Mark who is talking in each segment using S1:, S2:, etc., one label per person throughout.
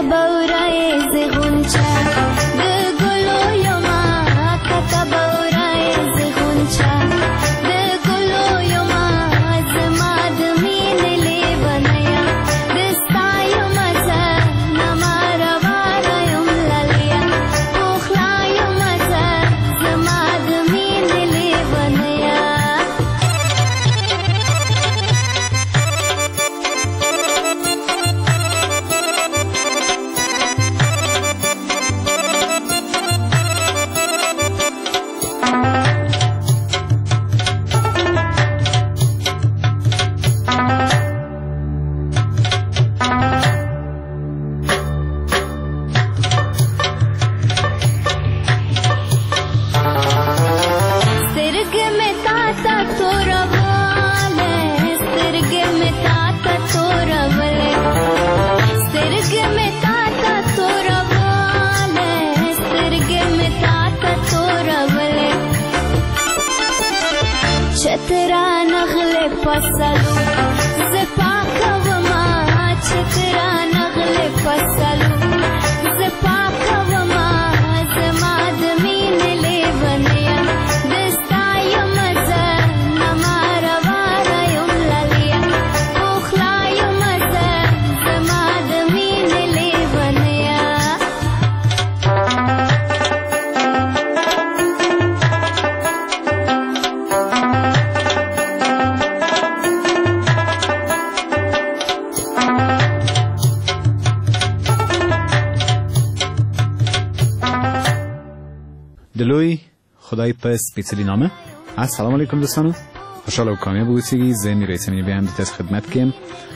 S1: دلوی خدای په سپیڅلي نامه. السلام علیکم دوستانو، خوشحاله او کامیاب اوسئ. زه میر ایسمی بیا هم د تاسو خدمت کې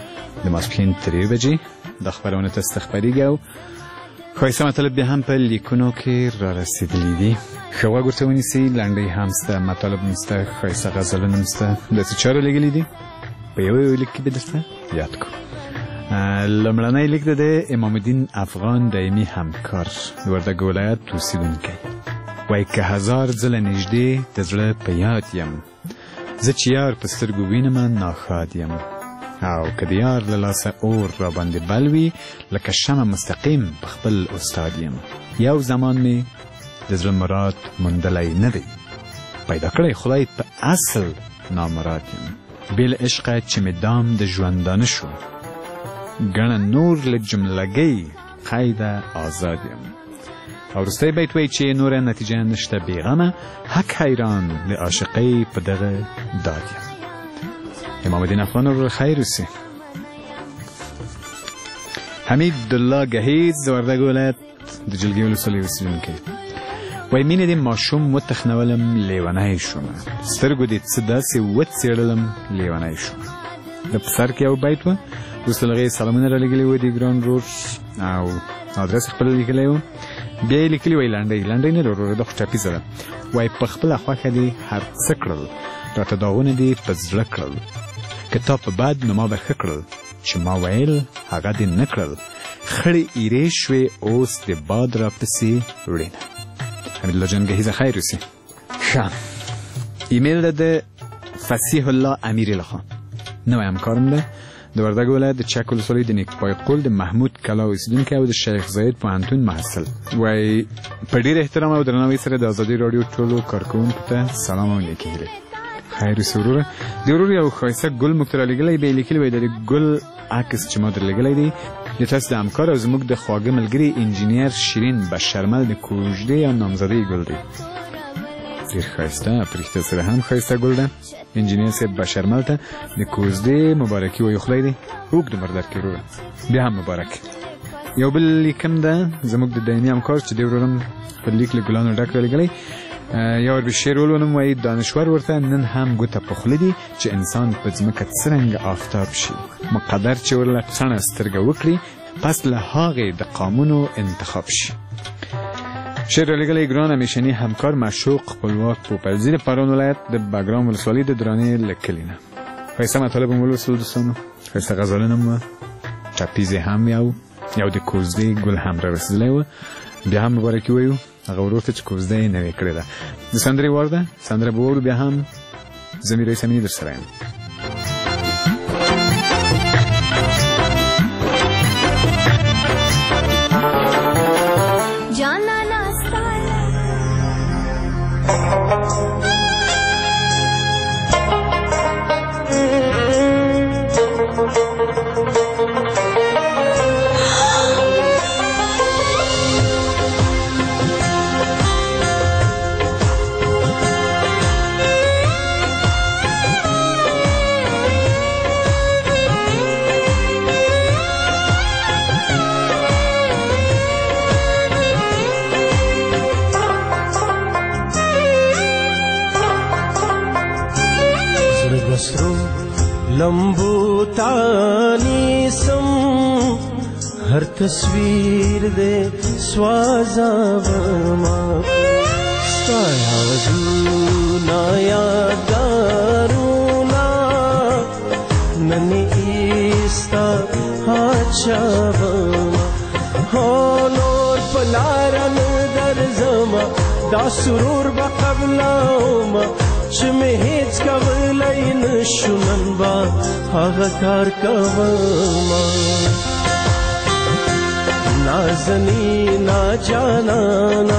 S1: د ماسپښین 3 بجې د خبرونه تاسو ته خبرېږي او ښایسته مطالب بیا هم په لیکونو کې را رسېدلي دي. ښه غوږ ورته ونیسئ. لنډۍ هم شته، مطالب هم شته، ښایسته غزلونه هم شته. داسې چاره لیکلي دي په یو لیک کې به درته یاد کړو. لومړنی لیک د امام الدین افغان دایمي همکار د وردګ ولایت اوسېدونکی وایي که هزار ځله نږدې د زړه په یاد یم، زه چې یار په سترګو وینم ناښاد یم، او که د یار له لاسه اور را باندې بل وي لکه شمع مستقیم په خپل استاد یم. یو زمان مې د زړه مراد موندلی نه دی، پیدا کړی خدای په اصل نامراد یم. بې له عشقه چې مې دام د ژوندانه شو، ګڼه نور له جملګۍ قیده آزاد یم. او وروستی بیت وایي چې نوره نتیجه نشته بېغمه، حق حیران د عاشقۍ په دغه داد یم. امام الدین افغان ورور خیر اوسې. حمید الله گهیز د وردګ ولایت د جلگې ولسوالۍ اوسېدونکی وایي مینې دې ماشوم وتخنولم لیونی شومه، سترګو دې څه داسې وڅېړلم لیونی شومه. د په سر کې یو بیت وه، وروسته له هغې سلامونه را لېږلي وو د ګران ورور او ادرس خپله لیکلی و. بیا یې لیکلي وایي لنډۍ نه ده وروره، دا خو ټپیزه ده. وایي په خپله خوښه دې هر څه کړل، راته داغونه دې په زړه کړل، که تا په بد نو ما به ښه کړل، چې ما ویل هغه دې نه کړل، خړې ایرې شوې اوس د باد را پسې وړینه. حمیدالله جان ګهیزه خیر اوسې. ښه ایمیل ده د فصیح الله امیري لخوا، نوی همکارم ده د وردګ ولایت د چک ولسوالۍ د نیکپای قول د محمود کلا اوسېدونکی او د شیخ زاید پوهنتون محصل. وایي په ډېر احترام او درناوي سره د ازادي راډیو ټولو کارکوونکو ته سلام او نیکې هیلې. خیر اوسې وروره. د ورور یو ښایسته ګل موږ ته رالیږلی، بیا یې لیکلي وایي د ګل عکس چې ما در لیږلی دی د تاسو د همکار او زموږ د خواږه ملګري انجینیر شیرین بشرمل د کوژدې او نامزدې ګل دی. ډېر ښایسته، په رښتیا سره هم ښایسته ګل ده. انجینیر صاحب بشرمل ته د کوژدې مبارکي وایي. خدای دې اوږد عمر درکړي وروره، بیا هم مبارک. یو بل لیکم ده زموږ د دایمي همکار چې دی ورورم په لیک له ګلانو ډک رالیږلی. یا وربي شعر ولولم. وایي دانشور ورته نن هم ګوته په خوله دي چې انسان په ځمکه څرنګه آفتاب شي، مقدر چې ورله څڼه سترګه وکړي پس له هغې د قامونو انتخاب شي. شعر رالیږلی ګران همیشني همکار مشوق خپلواک پوپلزي د پارون ولایت د بګرام ولسوالۍ د درانې له کلي نه. ښایسته مطالب هم ولوستل دوستانو، ښایسته غزلونه هم وه، ټپیزې هم یو د کوژدې ګل هم را رسېدلی وه. بیا هم مبارکي وایو هغه ورور ته چې کوژده یې نوې کړې ده. د سندرې وار ده، سندره به واورو. بیا هم زه میر ایسمي در سره یم.
S2: लंबू तानी सम हर तस्वीर दे स्वाजावमा सायादूना यादारूना ननी ईस्ता हाचावमा हो नोर पलारन दरजमा دا سرور با قبلاوما چه می هیچ کولی نشونن با هاغا کار کوما نازنی نا جانانا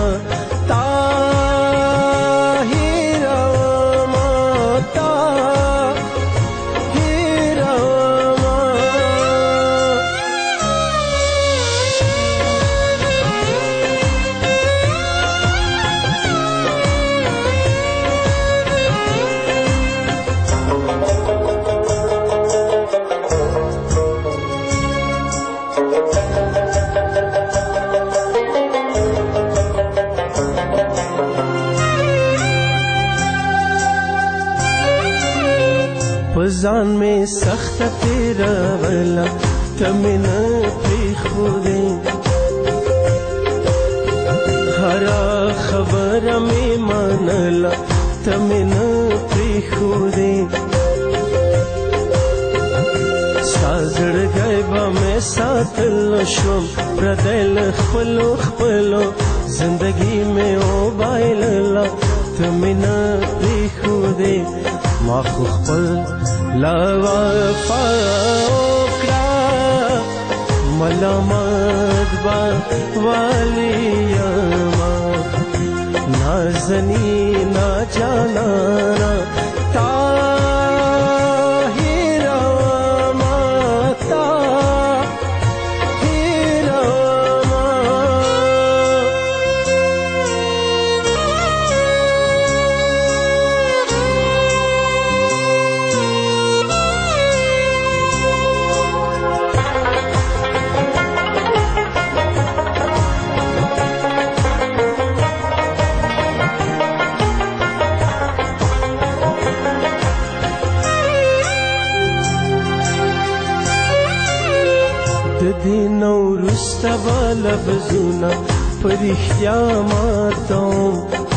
S2: تاهیراوما تاهیراوما पजान में सख्त तेरा वाला तमिना पे खुदे हरा खबर में मानला तमिना पे खुदे साजड़ गए बा में साथ लशम प्रदल खपलो खपलो जिंदगी में ओ बाइला तमिना पे खुदे ما خو خپل لا وفا وکړه ملامت با واليما نازنی نا جانانا تاهیراوما تاهیراوما دینو رستا لفظونا پرختیا ماتوم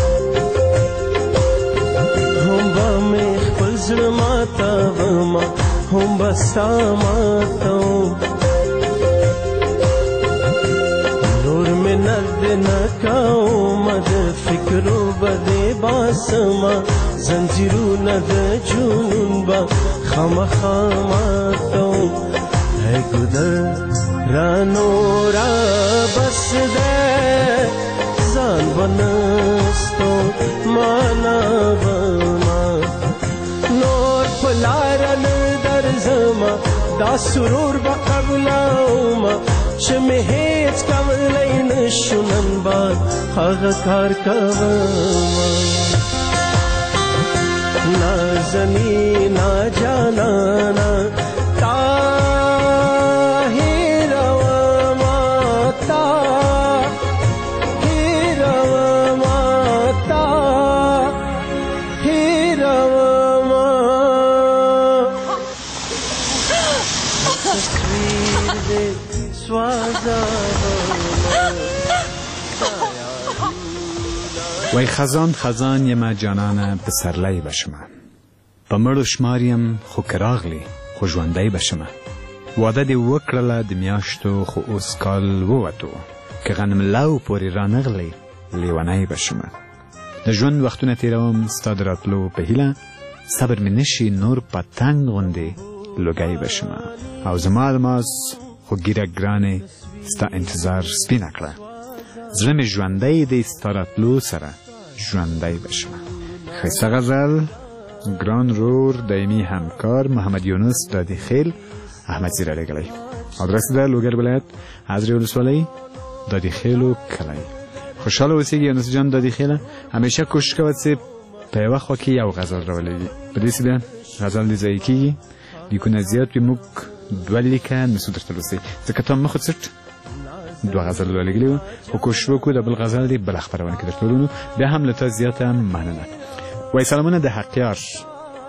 S2: هم با می خپل زړه ماتوما هم با ستا ماتوم نور می نرد نکاوم د فکرو بده باسما زنجیرونه د جنون با خامخا ماتوم ہے گدر رانو را بس دے زان بنستو مانا بنا نور پلارن در زما دا سرور با قبلاوما چه می هیچ کولی نشونن با هاغا کار کوما نازنی نا جانانا
S1: وای خزان خزان یما جانانه پسرلی بشمه په مړو شماریم خو که راغلی خو ژوندی بشمه واده دې وکړله د میاشتو خو اوس کال ووتو که غنم لو پورې رانغلی لیونی بشمه د ژوند وختونه تیروم ستا د راتلو په هیله صبر مې نشي نور پتنګ غوندې لوګی بشمه او زما الماس خو ګیره ګرانې ستا انتظار سپینه کړه زړه مې ژوندی دی ستا راتلو سره ژوندی بشمه ښایسته غزل ګران رور دایمي همکار محمد یونس دادی خیل احمد زیره لګلی آدرس ده لوګر ولایت حضرې ولسوالۍ دادی خیلو کلی خوشحاله اوسېږي یونس جان دادی خیله همیشه کوشش کوه چې په یوه خوا کې یو غزل راولېږي په دې سیده غزل دې ضایع کېږي لیکونه زیات وي موږ دوه لیکه نسو درته لوستی ځکه تا مخ څټ دوه غزل راولېږلي وو خو کوشش وکړو د بل غزل دې بله خپرونه کې درته ولولو بیا هم له تا زیاته مننه وای سلامونه د حقیار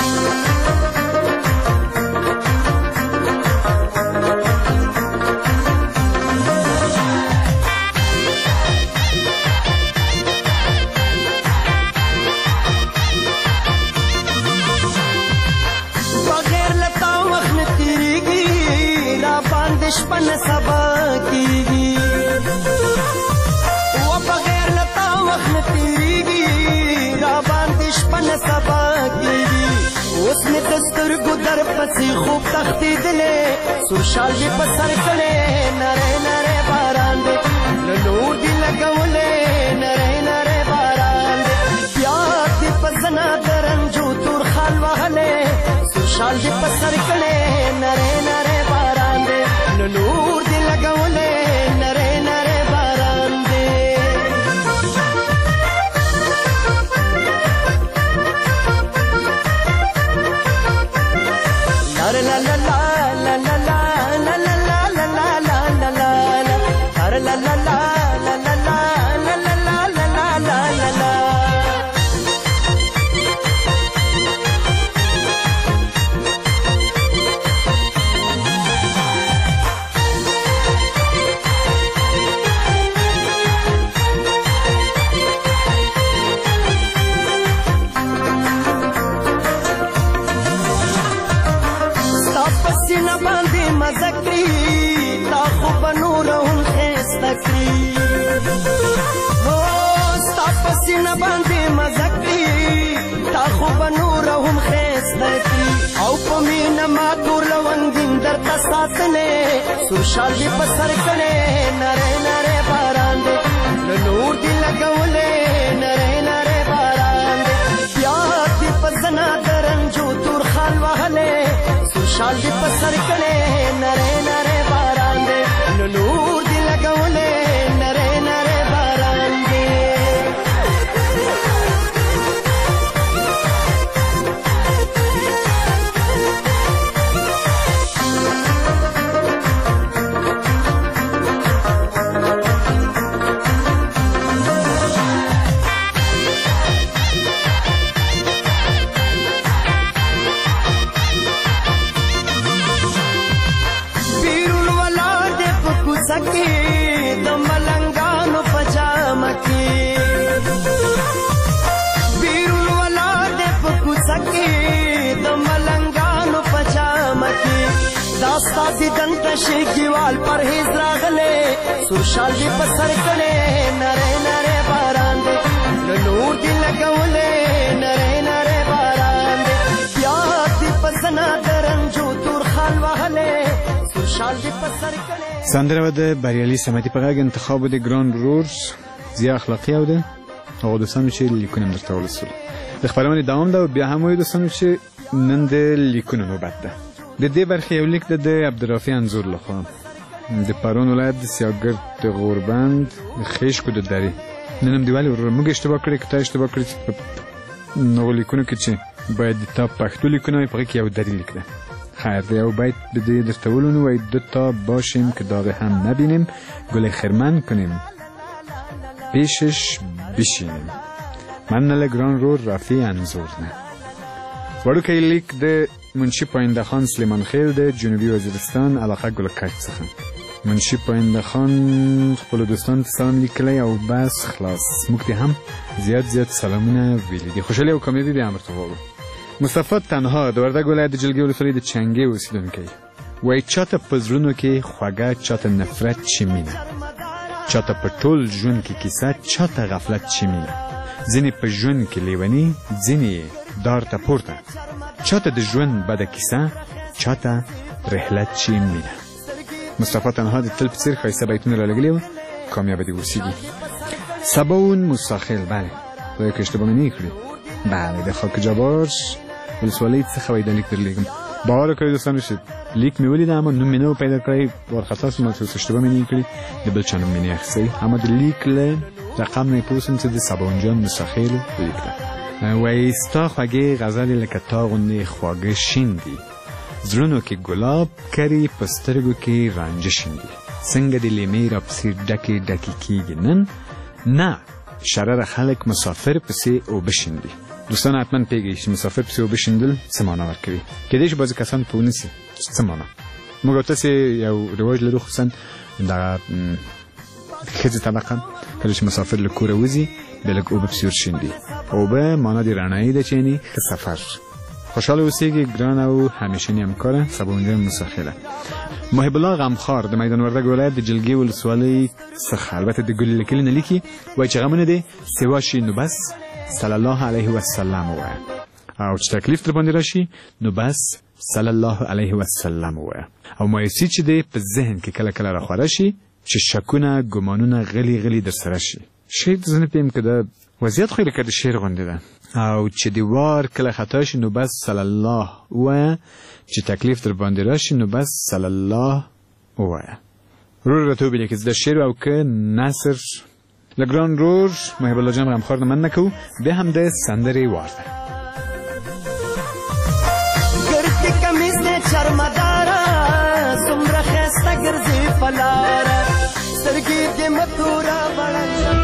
S2: سترګو در پسې خوب تښتېدلې سور شال دې په سر کړې نری نری باران دې له نور دې لګولې نری نری باران دې بیا دې په زنا د رنجو تور خال وهلې سور شال دې په سر کړې نری نری باران دې له نور دې لګولې نری نری باران دې La la la la la la la la la la la la la la la la la la سینه باندې مزه کړي تا خو به نور هم ښایسته کړي ستا په سینه باندې مزه کړي تا خو به نور هم ښایسته کړي او په مینه ما تور لونګین درته ساتلی سور شال دې په سر کړی نری نری باران دی له نور دې لګولی نری نری باران دی بیا دې په زنا د رنجو تور خال وهلی شال دې په سر کړی نری نری باران دی له نور دې لګولی نری نری باران دی د ملنګانو په جامه کې بیرون ولاړ دی په کوڅه کې د ملنګانو په جامه کې دا ستا دیدن ته شیګیوال پرهیز راغلی سور شال دې په سر کړی نری نری باران دی له نور دې لګولی نری نری باران دی بیا دې په زنا د رنجو تور خال وهلی سور شال دې په سر کړی
S1: سندره و د بریالي صمدي په غږ انتخاب د ګران رور زیا اخلاقي او د هغو دوستانو چې لیکونه مې درته ولوستل د خپرونې دوام ده او بیا هم وایو دوستانو چې نن د لیکونو نوبت ده د دې برخې یو لیک د عبدالرافع انځور لخوا د پرون ولایت د سیاګرد د غوربند د خیشکو د درې نن هم دې ولې ورور موږ اشتباه کړی که تا اشتباه کړی چې په نغو لیکونو کې چې باید د تا پښتو لیکونه وي په هغې کې یو دري لیک ده خیر دی او باید بدهی در تولون و دو تا باشیم که داغ هم نبینیم گل خرمن کنیم پیشش بشینیم من نل گران رو رفی انزور نه وړو که لیک د منشی پاینده خان سلیمان خیل د جنوبی وزیرستان علاقه گل کچ څخه منشی پاینده خان خپل دوستان سلام لیکلی او بس خلاص موږ هم زیاد سلامونه ویلي دي خوشحالي او کامیابي به امر ته وغواړو مصطفی تنها د وردګ ولایت د جلګې ولسوالۍ د چنګې اوسېدونکی وایي چاته په زړونو کې خوږه چاته نفرت چې مینه چاته په ټول ژوند کې کیسه چاته غفلت چې مینه ځینې په ژوند کې لیوني ځینې دار ته پورته چاته د ژوند بده کیسه چاته رحلت چې مینه مصطفی تنها د تل په څېر ښایسته بیتونه رالګلي وو کامیابه دې اوسېږي سباون مساخل بله خدای که اشتباه مې نه کړي بله د خاک جبار ولسوالۍ څخه وایي دا لیک درلیږم باور وکړئ دوستانو چې لیک مې ولیده اما نوم مې نه و پیدا کړی وارخطا شوم چې اوس اشتباه مې نه کړي د بل چا نوم مې نه اخیستی اما د لیک له رقم نه یې پوه شوم چې د سباون جان مساخیل لیک ده وایي ستا خوږې غزلې لکه تا غوندې خواږه شین دي زړونو کې ګلاب کري په سترګو کې رانجه شین دي څنګه د لیمې راپسې ډکې کېږي نن نه شرره خلک مسافر پسې اوبه شیندي دوستان حتما پیږي چې مسافر پسې اوبه شیندل څه معنا ورکوي کېدای شي بعضې کسان پوه نه سي چې څه معنا موږ او تاسې یو رواج لرو خصوصا دغه ښځې طبقه کله چې مسافر له کوره وځي بیا لږ اوبه پسې ورشیندي اوبه معنا د رڼایي ده چې یعنې ښه سفر خوشحاله اوسېږي ګران او همیشني همکاره سباونجان مساخله محب الله غمخوار د میدان وردګ ولایت د جلګې ولسوالۍ څخه البته د ګل لیکلي نه لیکي وایي چې غمونه دې سوا شي نو بس صلی الله علیه وسلم ووایه او چې تکلیف در باندې راشي نو بس صلی الله علیه وسلم وایه. او مایوسی چې دی په ذهن کې کله کله راخوره شي چې شکونه ګمانونه غلی در سره شي. شعر زه نه پوهیم که دا وضعیت خو یې لکه د شعر غوندې ده، او چې د وار کله خطا شي نو بس صلی الله وایه، چې تکلیف در باندې راشي نو بس صلی الله وایه. رور را تو بیلی که زده شعر او که نصر لگران رور محب الله جان غمخوار من نکو به هم ده سندری وارده.
S2: گرد کمیز ده چرمدارا سمر خسته گرزی فلارا سرگی ده مدورا بڑنجا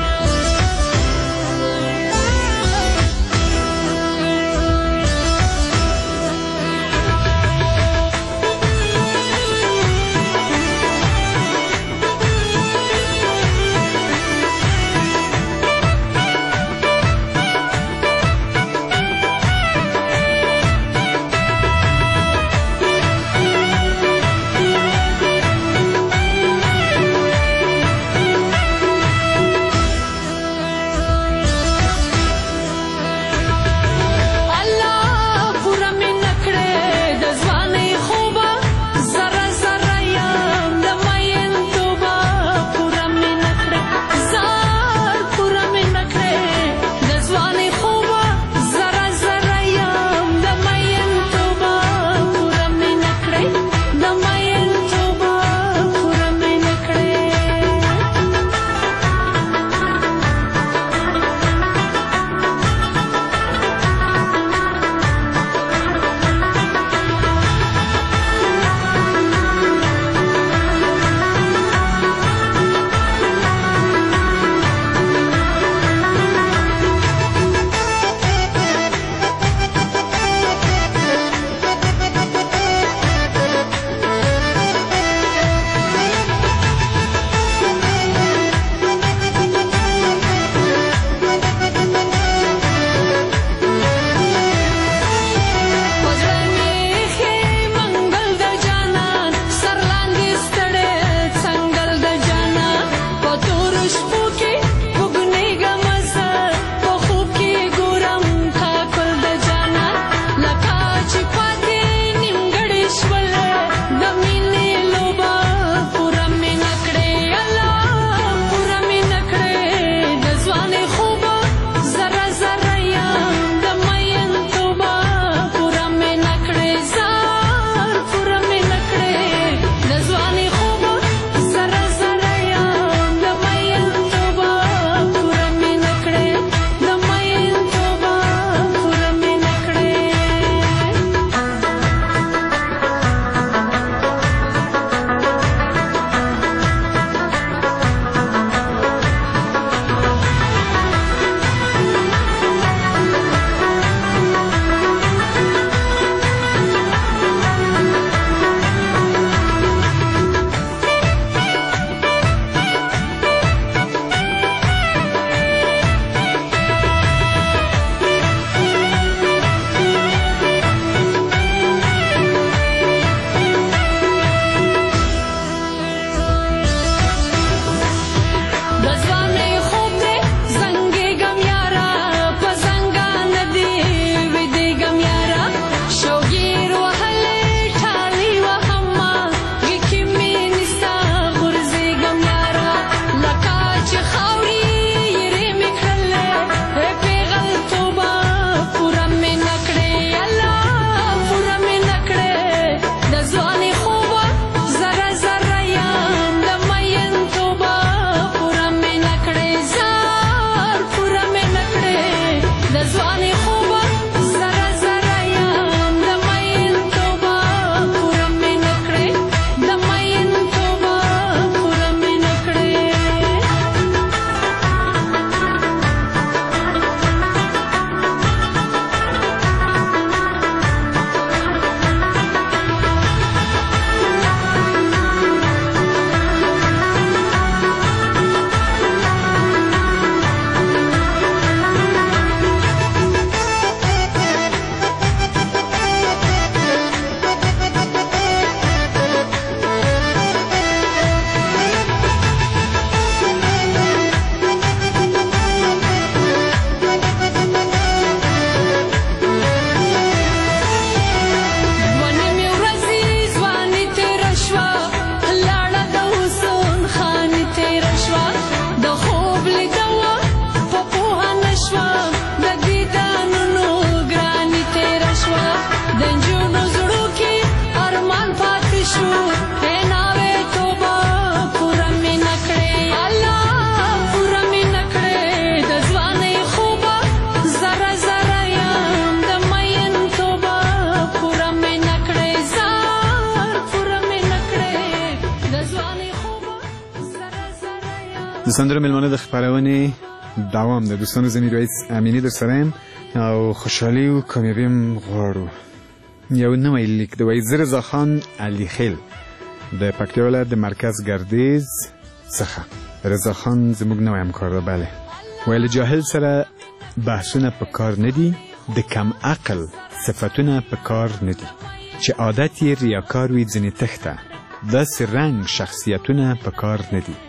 S1: سندره ملمانه د خپرونې دوام د دوستانو زه میرویس امینی در سره یم او خوشحالي او کامیابي هم غواړو. یو نوی لیک د وحید رضا خان علي خیل د پکتیا ولایت د مرکز ګردیز څخه. رضا خان زموږ نوی همکار ده. بله ویل جاهل سره بحثونه په کار نه دي، د کم عقل صفتونه په کار نه دي، چې عادت یې ریاکار وي ځینې تښته، داسې رنګ شخصیتونه په کار نه دي،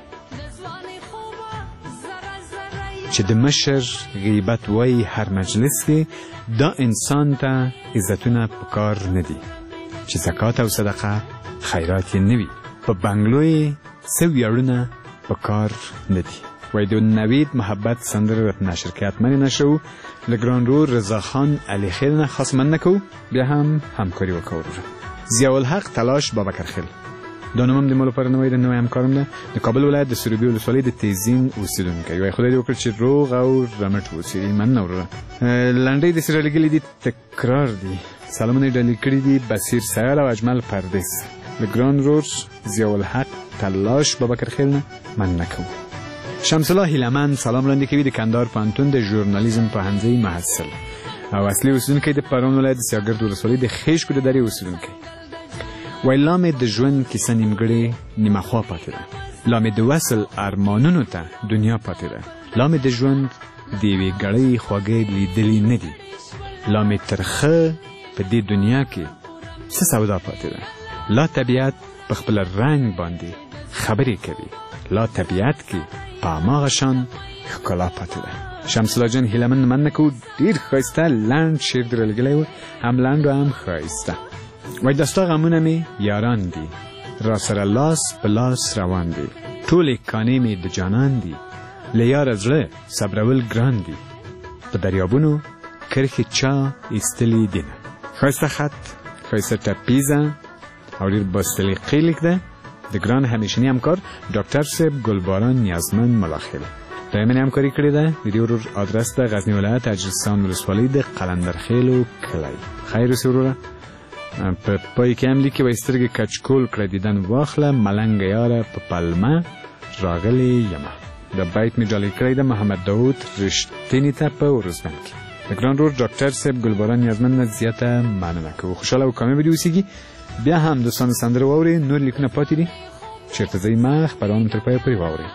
S1: چې د مشر غیبت وای هر مجلس کې، دا انسان ته عزتونه په کار نه دي، چې زکات او صدقه خیرات یې نه وي، په بنګلو یې څه ویاړونه په کار نه دي. وای د نوید محبت سندره راته نشر کې حتما نشر و له ګران رور رضا خان علي خیل نه خاص مننه کوو، بیا هم همکاري وکړو. ضیاءالحق تلاش بابکر خیل دا نوم هم د ما لپاره نوی ده، نوی همکارم ده، د کابل ولایت د سروبي ولسوالۍ د تیزین اوسېدونکی. وای خدای دې وکړي چې روغ او رمټ اوسې. مننه وروره. لنډۍ داسې رالیږلي دي تکرار دي. سلامونه یې ډالۍ کړي دي بصیر سیال او اجمل پردیس. د ګران رور ضیاءالحق تلاش بابکر خیل نه مننه کوو. شمس الله هیلمن سلام وړاندې کوي د کندهار پوهنتون د ژورنالیزم پوهنځۍ محصل او اصلي اوسېدونکی د پروان ولایت د سیاګرد ولسوالۍ د خیشکو د درې اوسېدونکی. وای لا مې د ژوند کیسه نیمګړې نیمه خوا پاتې ده، لا مې د وصل ارمانونو ته دنیا پاتې ده، لا مې د ژوند د یوې ګړۍ خواږه لیدلي نه دي، لا مې ترخه په دې دنیا کې څه سودا پاتې ده، لا طبیعت په خپل رنګ باندې خبرې کوي، لا طبیعت کې په هماغه شان ښکلا پاتې ده. شمس الله جان هیلمن مننه کوو. ډېر ښایسته لنډ شعر دې رالیږلی و، هم لنډ و هم ښایسته. وای د ستا غمونه مې یاران دي، را سره لاس په لاس روان دي، ټولې کانې مې د جانان دي، له یاره زړه صبرول ګران دي، په دریابونو کرښې چا ایستلي دینه. ښایسته خط، ښایسته ټپیزه او ډېر باسلیقې لیک ده د ګران همیشني همکار ډاکټر صاحب ګلباران نیازمند ملاخیل. دا یې منې همکاري کړې ده. د دې ورور ادرس ده غزني ولایت اجرستان ولسوالۍ د قلندرخیلو کلی. خیر اوسې وروره. په پای کې هم لیکي وایي سترګې کچکول کړه دیدن واخله، ملنګه یاره په پلمه راغلې یمه. دا بیت مې ډالۍ کړی ده محمد داود رښتیني ته په اروزبند کې. د ګران رور ډاکټر صاحب ګلباران نیازمند نه زیاته مننه کوو. خوشحاله او کامیابه دې اوسېږي. بیا هم دوستانو سندره واورئ، نور لیکونه پاتې دي، چېرته ځئ مه خپرونه تر پایه پورې واورئ.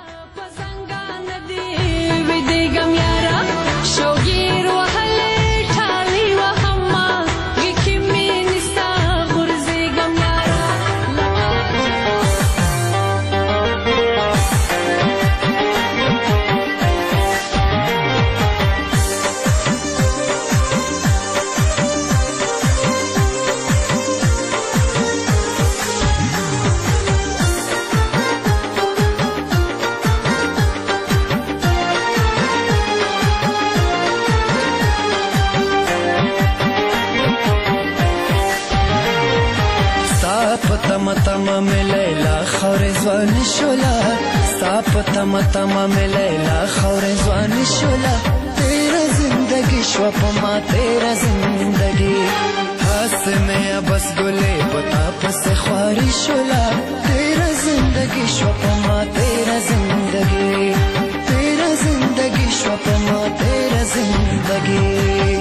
S2: تما میں لیلا خور زوان شولا، ساپ تما میں لیلا خور زوان شولا، تیرا زندگی شوپما تیرا زندگی ہاس میں بس گلے بتا پس خواری شولا، تیرا زندگی شوپما تیرا زندگی، تیرا زندگی شوپما تیرا زندگی.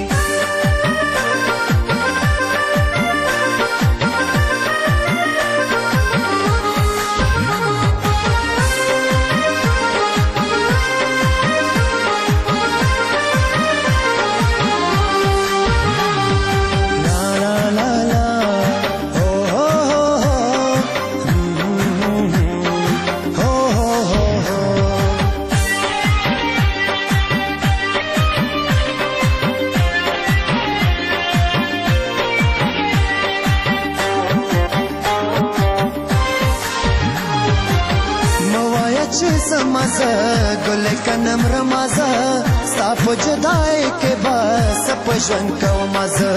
S2: گل کنم رمازا ستا په جدای کې بس په ژوند کو مزه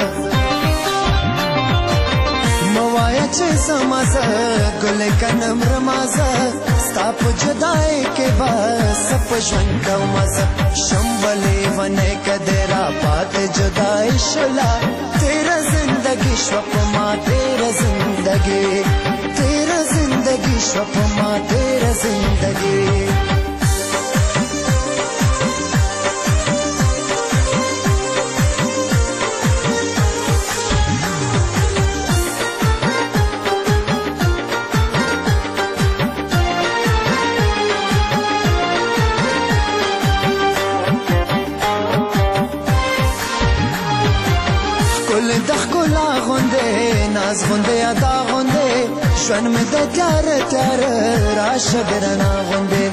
S2: موایا چې سمازه گل کنم رمازا ستا په جدای کې بس په ژوند کو مزه شمبلې ونه کدرا پات جدای شلا تیرا زندگی شو په ما تیرا زندگی تیرا زندگی شو په ما تیرا زندگی ناز غونډې ادا غونډې ژوند مې د تیاره تیاره راشه د رڼا غونډې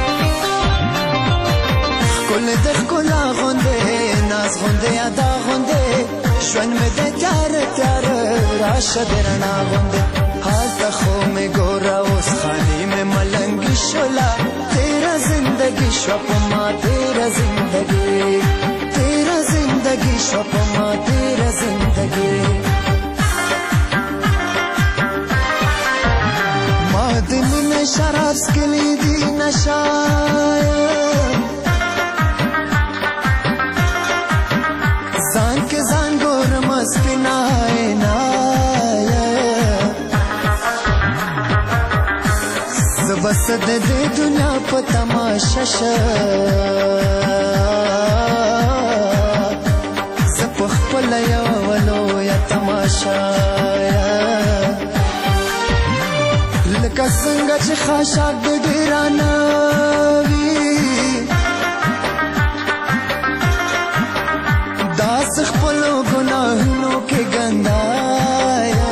S2: ښکلې د ښکلا غونډې ناز غونډې ادا غونډې ژوند مې د تیاره تیاره راشه د رڼا غونډې هلته خو مې ګوره اوس خالي مې ملنګي شوله تیره زندګي شوه په ما تیره زندګي تیره زندگی شو پا ما تیره زندگی ما دلی میں شراب سکلی دی نشایم زان کے زان گورم اسپنائے نایم زبست دے دنیا پا تماشا خپل یو لویه تماشا لکه څنګه چې خاشاک د ډیرانه وي داسې خپلو ګناهونو کې ګندایا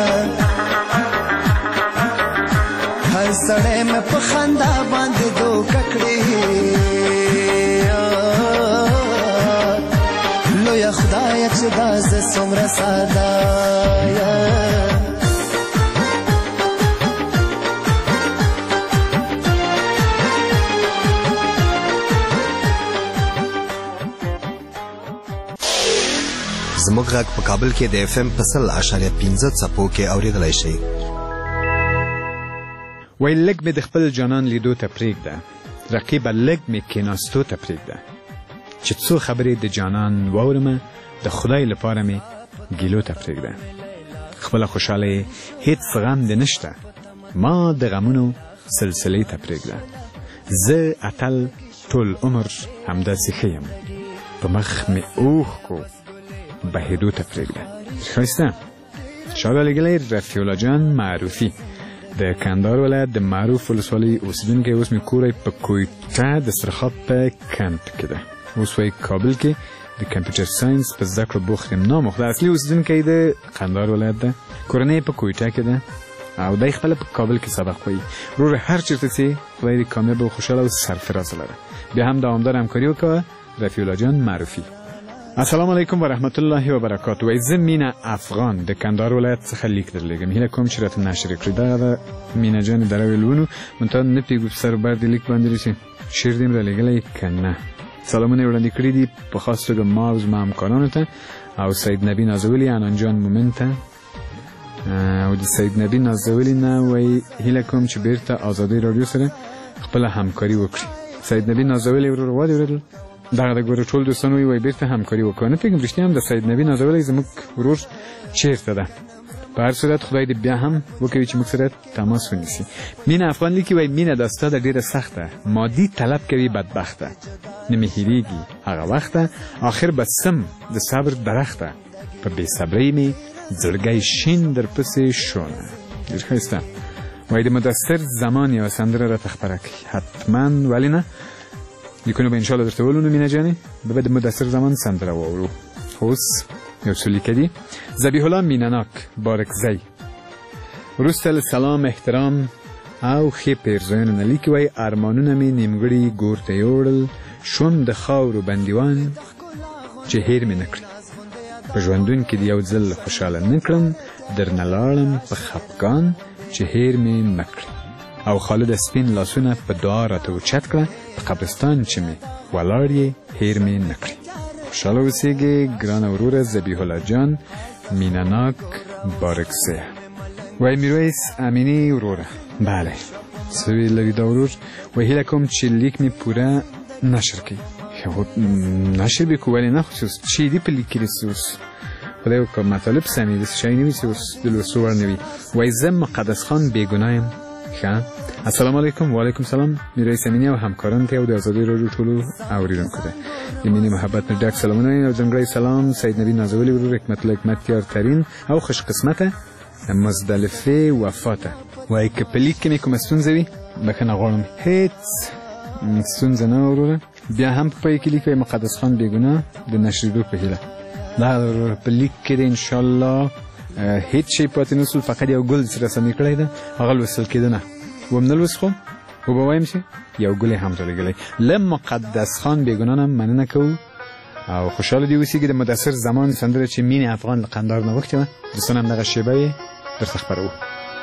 S2: هر سړی مې په خندا باندې دوکه کړي یا خدای چې داز څومره ساده
S3: زموږ غږ په کابل کې د FM په 100.15 څپو کې اورېدلی شئ.
S1: وایي لږ مې د خپل جانان لیدو ته پرېږده رقیبه لږ مې کېناستو ته پرېږده چې څو خبرې د جانان واورمه د خدای لپاره مې ګیلو ته پرېږده خپله خوشحالۍ هېڅ غم دې نشته ما د غمونو سلسلې ته پرېږده زه اتل ټول عمر همداسې ښه یم په مخ مې اوښکو بهېدو ته پرېږده ښایسته شعر رالیږلی رفیع الله جان معروفي د کندهار ولایت د معروف ولسوالۍ اوسېدونکی اوس مې کور په کویټه د سرخاب په کمپ کې ده اوس وایي کابل کې د کمپیوټر ساینس په زده کړو بوخت یم ناموخ د اصلي اوسېدونکی د قندهار ولایت ده کورنۍ په کویټه کې ده او دی خپله په کابل کې سبق وایي وروره هر چېرته څې خدای دې کامیابه او خوشحاله او سرفرازه لره بیا هم دوامدار همکاري وکړه رفیع الله جان معروفي السلام علیکم و رحمت الله و برکاته وایي زه مینه افغان د کندهار ولایت څخه لیک درلېږم هیله کوم چې راته نشر کړي دغه د مینه جانې د روی لونو منتها نه پوهېږو په سر بر د لیک باندې رسي شعر دې م رالیږلی که نه سلامونه یې وړاندې کړي دي په خاص توګه ما او زما همکارانو ته او سید نبی نازولي انان جان مومن ته او د سید نبی نازولي نه وایي هیله کوم چې بیرته ازادۍ راډیو سره خپله همکاري وکړي سید نبی نازولي ورور وادي ورېدل دغه د ګوره ټول دوستانو وایي بیرته همکاري وکړه نه پوهېږم رښتیا هم د سید نبی نازولي زموږ ورور چېرته ده په هر صورت خدای دې بیا هم وکوي چې موږ سره تماس ونیسي مینه افغان لیکي وایي مینه دا ستا د ډېره سخته مادي طلب کوي بدبخته نه مې هېرېږي هغه وخته آخر به سم د صبر درخته په بې صبرۍ مې زړګی شین درپسې شونه ډېر ښایسته وایي د مدثر زمان یوه سندره راته خپره کړي حتما ولې نه لیکونه به انشاءالله درته ولولو مینه جانې به د مدثر زمان سندره واورو اوس یو څه لیکلي ذبیح الله مینهناک بارکزی وروسته له سلام احترام او ښې پیرزویانو نه لیکي وایي ارمانونه مې نیمګړي ګور ته یوړل شوم د خاورو بندیوان چې هیر مې نه کړي په ژوندون کې د یو ځل خوشحاله نه کړم درنه لاړم په خفګان چې هیر مې مه کړي او خالد سپین لاسونه په دعا راته اوچت کړه په قبرستان چې مې ولاړ یې هیر مې نه کړي خوشحاله اوسېږې ګرانه وروره ذبیح الله جان مینهناک بارکزی وایي میرویس امینی وروره بله څه لري دا ورور وایي هیله کوم چې لیک مې پوره نشر کړي نشر به کو ولې نه خو چې دې په لیک کې اوس خدای وکړه مطالب سمې داسې شی نه وي چې اوس د لوستو وړ نه وي وایي زه مقدس خان بېګناه یم ښه السلام علیکم و علیکم سلام میرویس امینی او همکارانو ته او د ازادۍ راډیو ټولو اورېدونکو ته د مینې محبت نه ډک سلامونه او ځانګړی سلام سید نبی نازولي ورور حکمت الله حکمتیار ترین او خوش قسمته مزدلفې وفاته وایي که په لیک کې مې کومه ستونزه وي بښنه غواړم هېڅ ستونزه نه وروره بیا هم په پای کې لیک وایي مقدس خان بېګناه د نشرېدو په هیله دغه په لیک کې د انشاءالله هیڅ شی پاتې نسول، فقط یو ګل چې رسمي کړی ده هغه لوستل کېده نه. وم نه لوست خو وبه وایم چې یو ګل یې هم رالیږلی. له مقدس خان بیګناه نه مننه کوو او خوشحاله دې اوسېږي. د مدثر زمان سندره چې مینې افغان له قندهار نه وغوښتې وه، دوستان همدغه شیبه یې درته خپروو.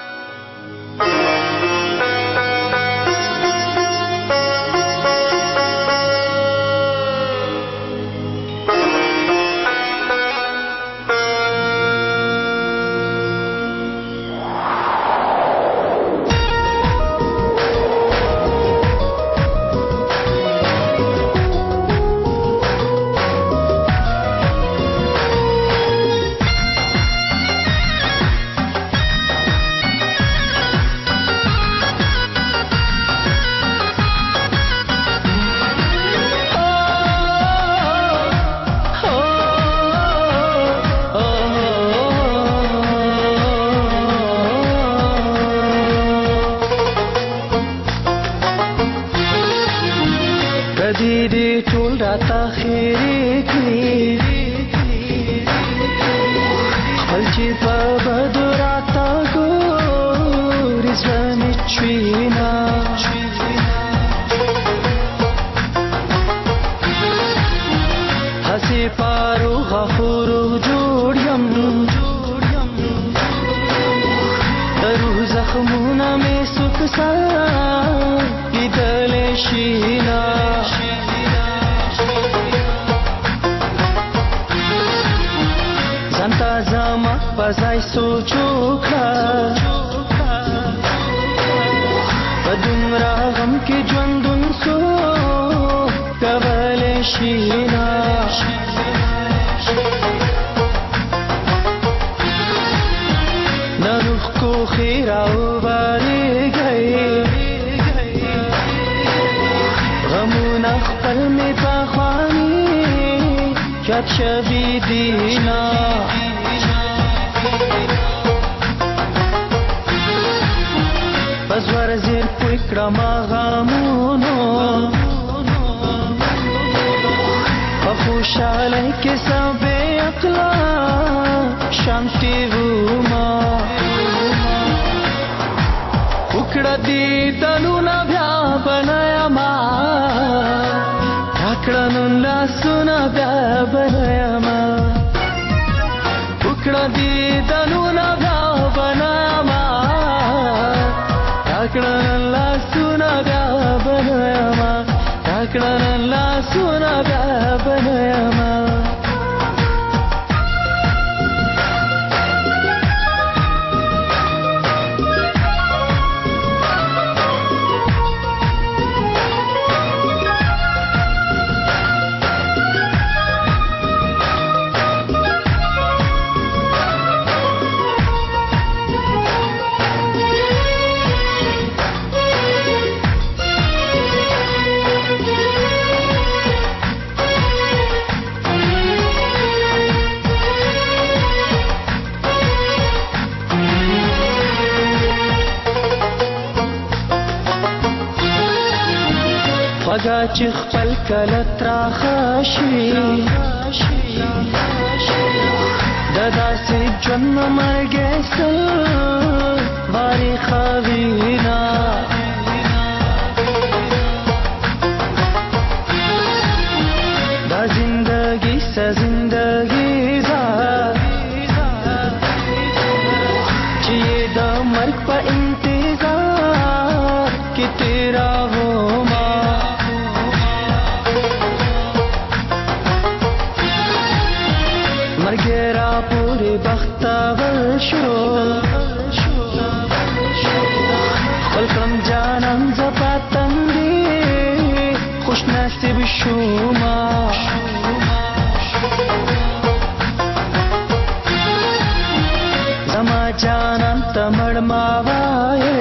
S2: چې خپل کله تراخشي د داسې ژوند مرګې سل واري خوینا دا زندگی سه زندگی دا چې د مرګ په انتظار کې تیرا وما مرګرا پورې بختور شو خپل کړم جانان ز پاتندې خوش نصیب شوما زما جانان تمړ ما وای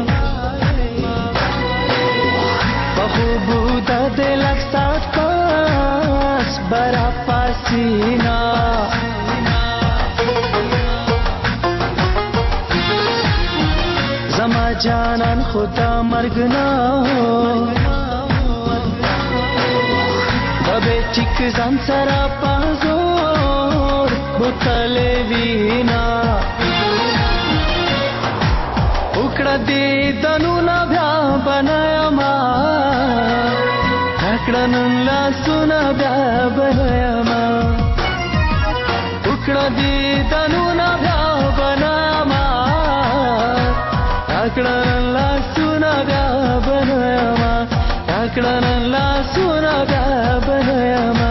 S2: په خوبو د دل سات پاس برا پاسینا زما جانان خدا مرګ نه د به ټیک ځان سره پازور بوتلې وینا وکړه دې دنونه بیا بنایما کړه نن لاسونه بیا بنایما وکړه دې دنونه بیا بنایما کړه نن لاسونه بیا بنایما کړه نن لاسونه بیا بنایما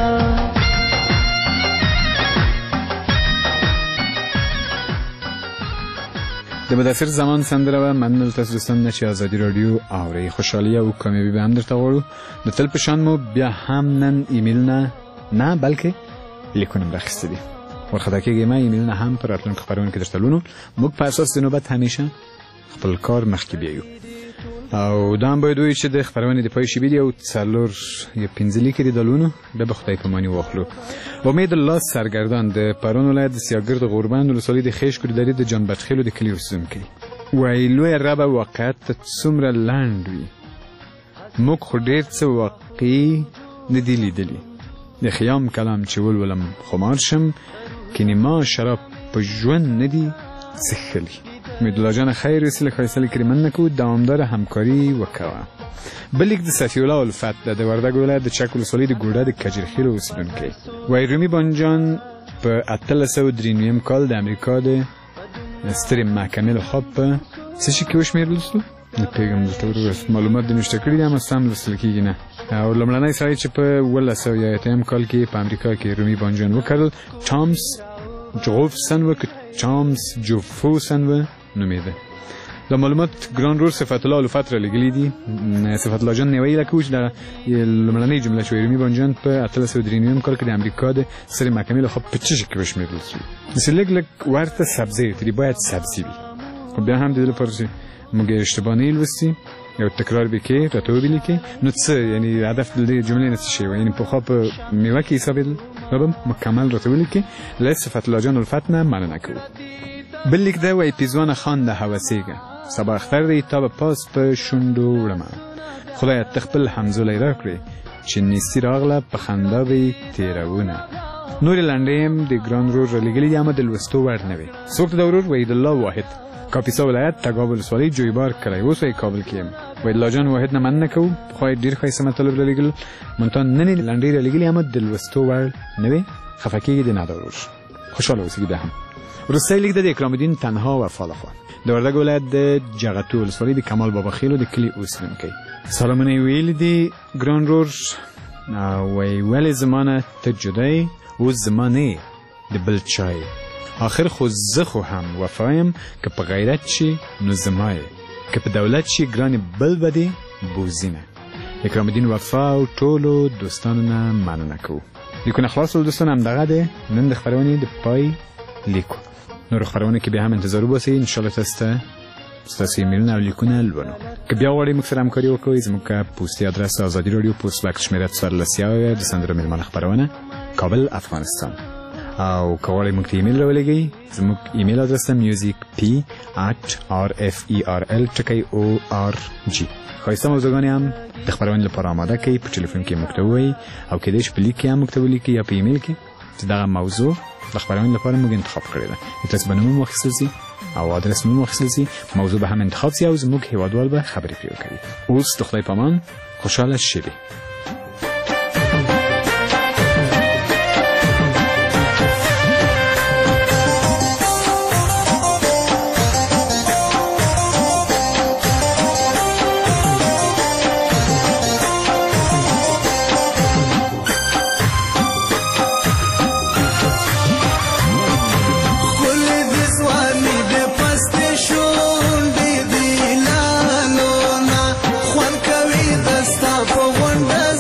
S1: د مدثر زمان سندره و مننه تاسو دوستان چې ازادي رادیو اوري خوشحالي او کامیابی به هم درته غواړو د تل په شان مو بیا هم نن ایمیل نه بلکې لیکونه راخیستي دي ورخطا کېږي ما ایمیل نه هم پر راتلونکو خبرونو کې درته لولو موږ په اساس د نوبت همیشه خپل کار مخکې بیایو او دا هم باید وایي چې د خبرونې د پای شي ویډیو او 4 یا 5 لیکې د دلونو د به خدای پاماني واخلو امید الله سرگردان د پرون ولایت د سیاګرد غوربند ولسوالۍ د خیش کوردري د جان بټخیلو د کلي اوسیدونکی وایي لویه ربه واقعیت ته څومره لنډ وي موږ خو ډېر څه واقعي نه دي لیدلي د خیام کلام چې ولولم خمار شم کینما شراب په ژوند نه دي څښلي امیدالله جان خیر وسیله ښایسته لیکلي مننه کوو دوامداره همکاري وکوه بل لیک د صفي الله الفت د وردګ ولایت د چک ولسوالۍ د ګوډه د کجرخیلو اوسیدونکی وایي رومي بانجان په 1893 کال د امریکا د سترې محکمې لخوا په څه شي کې وشمېرل شو نه پوهېږم دلته ورغلست معلومات دې نشته کړي دي اما سم لوستل کېږي نه او لومړنی سړی چې په 1908 کال کې په امریکا کې رومي بانجان وکرل چامس جوفسن و که چامس جوفوسن و نومیده دا معلومات ګران رور صفت الله الفت را لګلي دي صفت الله جان نیوي لکه چې د لومړنۍ جمله شوی رومي بانجان په 1893 کال کې د امریکا د سترې محکمې لخوا په څه شي کې وشمېرل شو داسې لږ ورته سبزی ته دي باید سبزي وي خو بیا هم د دې لپاره چې موږ اشتباه نه لوستي یو تکرار وکړي راته ولیکي نو څه یعنی هدف د دې جملې نه څه شی و یعنی پخوا په میوه کې حسابېدل ربم مکمل راته ولیکي له صفت الله جان الفت نه مننه کوو بل لیک دی وایي پیزوان خان د هوسیږه سبا اختر دی تا به پاس په شونډو وړمه خدایه ته خپل همزولی راکړې چې نیستي راغله په خندا به یې تېروونه نورې لنډۍ هم د ګران رور رالیږلي دي اما د لوستو وړ نه وي څوک د ورور وحیدالله واحد کاپیسا ولایت تګاب ولسوالۍ جویبار کلی اوس وایي کابل کې یم وحیدالله جان واحد نه مننه کوو پخوا یې ډېر ښایسته مطالب رالیږل منتها نن یې لنډۍ رالیږلي اما د لوستو وړ نه وي خفه کېږي د نه د ورور خوشحاله اوسېږي بیا هم وروستی لیک د اکرام الدین تنها وفا لخوا د وردګ ولایت د جغتو ولسوالۍ د کمال بابا خیلو د کلي اوسیدونکی سلامونه یې ویلي دي ګران رور وایي ولې زما نه ته جدای اوس زما نه د بل چای آخر خو زه خو هم وفا یم که په غیرت شي نو زما یې که په دولت شي ګرانې بل به دې بوزینه اکرام الدین وفا او ټولو دوستانو نه مننه کوو لیکونه خلاص ول دوستان همدغه دی نن د خپرونې د پای لیکو نور خبرونه کې بیا هم انتظار وباسئ ان شاء الله تاسو ایمیلونه او لیکونه لولو که بیا غواړئ موږ سره همکاري وکړئ زموږ پوسټي ادرس ازادي رادیو پوسټ باکس شمېره 14 د سندرو میلمانه خپرونه کابل افغانستان او که غواړئ موږ ته ایمیل راولېږئ زموږ ایمیل ادرس ده musicp@rfel.org ښایسته موضوعګانې هم د خپرونې لپاره آماده کړئ په ټلیفون کې موږ ته ووایئ او کیدای شي په لیک کې هم موږ ته ولیکئ یا په ایمیل کې چې دغه موضوع د خپرونې لپاره موږ انتخاب کړې ده تاسو به نوم واخیستل سي او ادرس نوم واخیستل سي موضوع به هم انتخاب سي او زموږ هیوادوال به خبرې پرې وکړي اوس د خدای پامان خوشحاله شئ
S2: wonder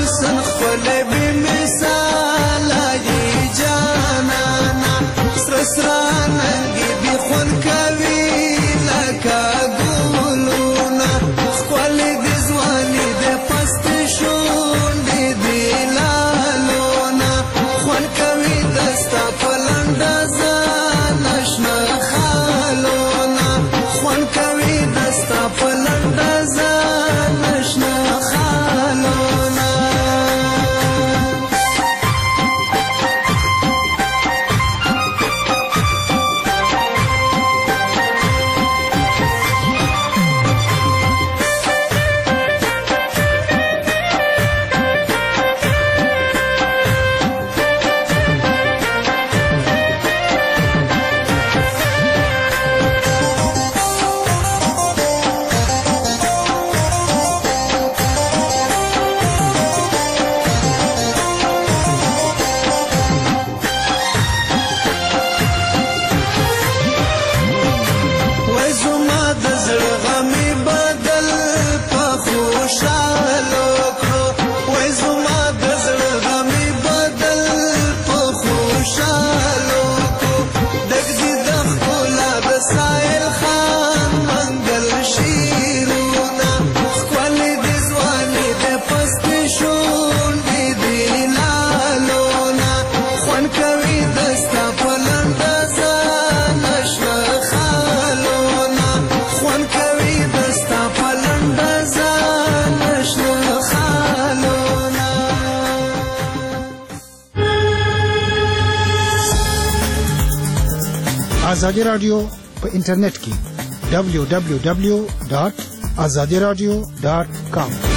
S4: حسن خپل به مثال ای جانانا سرسرانګي دی خون کوي لکه ګلونا خپل د ځواني د پست شونډې دی لالونا خون کوي دستا پلند ځان نشنا خالونا خون کوي دستا پلند ځان نشنا خالونا
S5: आजादी रेडियो په इंटरनेट کې www.azadiradio.com